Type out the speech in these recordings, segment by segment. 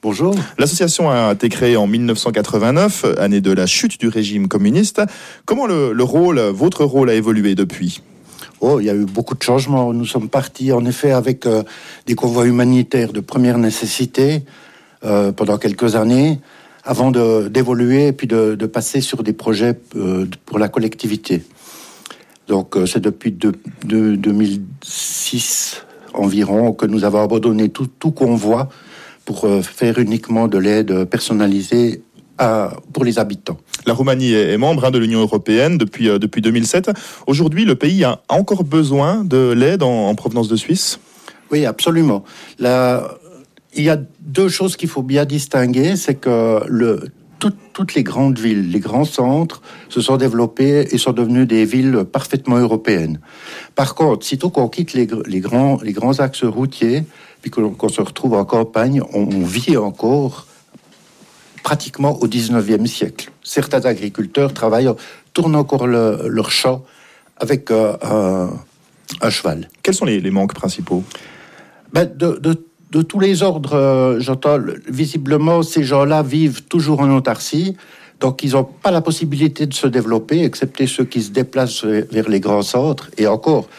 Bonjour. L'association a été créée en 1989, année de la chute du régime communiste. Comment votre rôle a évolué depuis ? Il y a eu beaucoup de changements. Nous sommes partis en effet avec des convois humanitaires de première nécessité pendant quelques années, avant d'évoluer et puis de passer sur des projets pour la collectivité. Donc c'est depuis 2006 environ que nous avons abandonné tout convoi pour faire uniquement de l'aide personnalisée pour les habitants. La Roumanie est membre de l'Union européenne depuis 2007. Aujourd'hui, le pays a encore besoin de l'aide en provenance de Suisse ? Oui, absolument. Il y a deux choses qu'il faut bien distinguer, c'est que toutes les grandes villes, les grands centres se sont développés et sont devenus des villes parfaitement européennes. Par contre, sitôt qu'on quitte les grands axes routiers, puis qu'on se retrouve en campagne, on vit encore pratiquement au 19e siècle. Certains agriculteurs tournent encore leur champ avec un cheval. Quels sont les manques principaux ? De tous les ordres, j'entends, visiblement, ces gens-là vivent toujours en autarcie, donc ils n'ont pas la possibilité de se développer, excepté ceux qui se déplacent vers les grands centres. Et encore,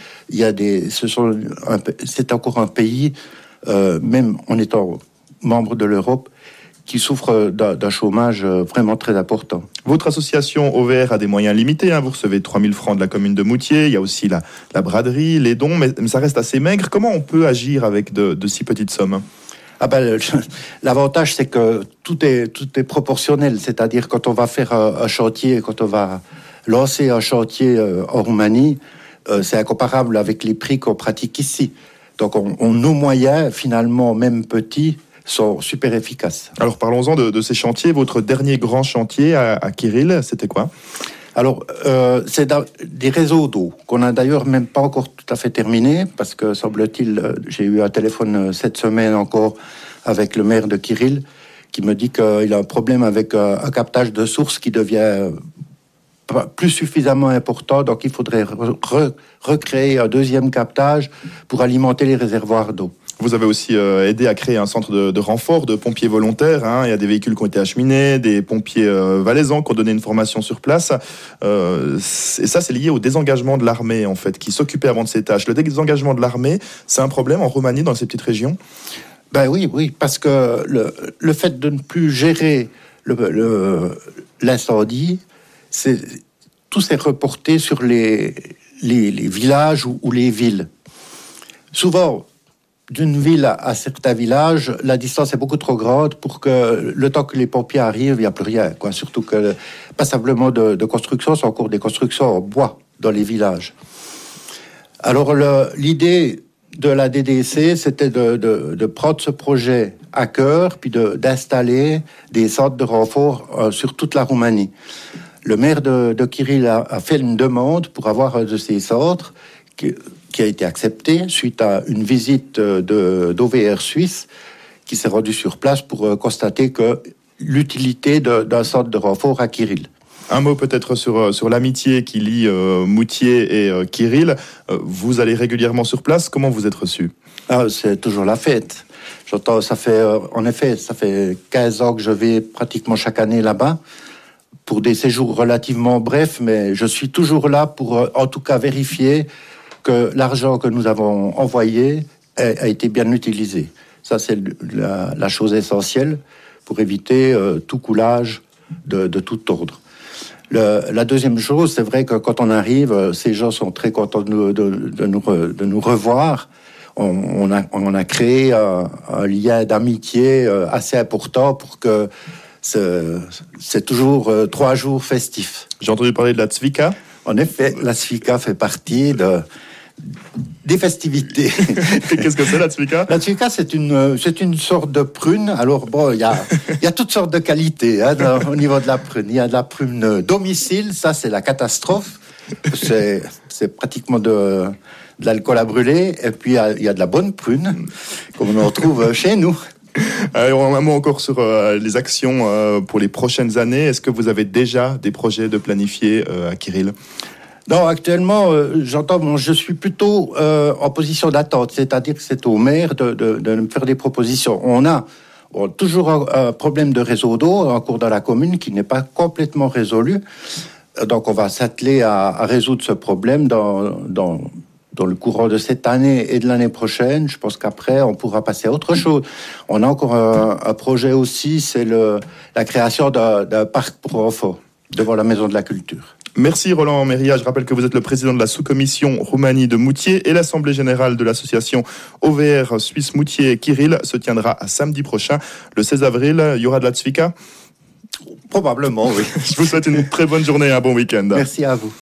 c'est encore un pays, même en étant membre de l'Europe, qui souffre d'un chômage vraiment très important. Votre association OVR a des moyens limités. Vous recevez 3 000 francs de la commune de Moutier. Il y a aussi la braderie, les dons, mais ça reste assez maigre. Comment on peut agir avec de si petites sommes ? L'avantage, c'est que tout est proportionnel. C'est-à-dire, quand on va faire un chantier, quand on va lancer un chantier en Roumanie, c'est incomparable avec les prix qu'on pratique ici. Donc, nos moyens, finalement, même petits, sont super efficaces. Alors parlons-en de ces chantiers. Votre dernier grand chantier à Kirill, c'était quoi ? Alors, c'est des réseaux d'eau qu'on n'a d'ailleurs même pas encore tout à fait terminé, parce que, semble-t-il, j'ai eu un téléphone cette semaine encore avec le maire de Kirill, qui me dit qu'il a un problème avec un captage de source qui devient plus suffisamment important, donc il faudrait recréer un deuxième captage pour alimenter les réservoirs d'eau. Vous avez aussi aidé à créer un centre de renfort de pompiers volontaires. Il y a des véhicules qui ont été acheminés, des pompiers valaisans qui ont donné une formation sur place. Et ça, c'est lié au désengagement de l'armée, en fait, qui s'occupait avant de ces tâches. Le désengagement de l'armée, c'est un problème en Roumanie, dans ces petites régions ? Oui, parce que le fait de ne plus gérer l'incendie, tout s'est reporté sur les villages ou les villes. Souvent, d'une ville à certains villages, la distance est beaucoup trop grande pour que le temps que les pompiers arrivent, il n'y a plus rien. Surtout que pas simplement de construction, c'est encore des constructions en bois dans les villages. Alors l'idée de la DDC, c'était de prendre ce projet à cœur, puis d'installer des centres de renfort sur toute la Roumanie. Le maire de Kirill a fait une demande pour avoir un de ces centres qui a été accepté suite à une visite d'OVR Suisse qui s'est rendu sur place pour constater que l'utilité d'un centre de renfort à Kirill. Un mot peut-être sur l'amitié qui lie Moutier et Kirill. Vous allez régulièrement sur place. Comment vous êtes reçu ? C'est toujours la fête. J'entends, ça fait 15 ans que je vais pratiquement chaque année là-bas pour des séjours relativement brefs, mais je suis toujours là pour en tout cas vérifier que l'argent que nous avons envoyé a été bien utilisé. Ça, c'est la chose essentielle pour éviter tout coulage de tout ordre. La deuxième chose, c'est vrai que quand on arrive, ces gens sont très contents de nous revoir. On a créé un lien d'amitié assez important pour que c'est toujours 3 jours festifs. J'ai entendu parler de la Tzvika. En effet, la Tzvika fait partie des festivités. Qu'est-ce que c'est la Tzvika ? La Tzvika, c'est une sorte de prune. Alors il y a toutes sortes de qualités au niveau de la prune. Il y a de la prune domicile, ça c'est la catastrophe. C'est pratiquement de l'alcool à brûler. Et puis il y a de la bonne prune, comme on en trouve chez nous. Alors, un mot encore sur les actions pour les prochaines années. Est-ce que vous avez déjà des projets de planifier à Kirill ? Non, actuellement, je suis plutôt en position d'attente, c'est-à-dire que c'est au maire de me faire des propositions. On Toujours un problème de réseau d'eau en cours dans la commune qui n'est pas complètement résolu. Donc on va s'atteler à résoudre ce problème dans le courant de cette année et de l'année prochaine. Je pense qu'après, on pourra passer à autre chose. On a encore un projet aussi, c'est la création d'un parc pour enfants devant la Maison de la Culture. Merci Roland Méria. Je rappelle que vous êtes le président de la sous-commission Roumanie de Moutier et l'Assemblée générale de l'association OVR Suisse Moutier Kirill se tiendra samedi prochain, le 16 avril. Il y aura de la tzvika ? Probablement, oui. Je vous souhaite une très bonne journée et un bon week-end. Merci à vous.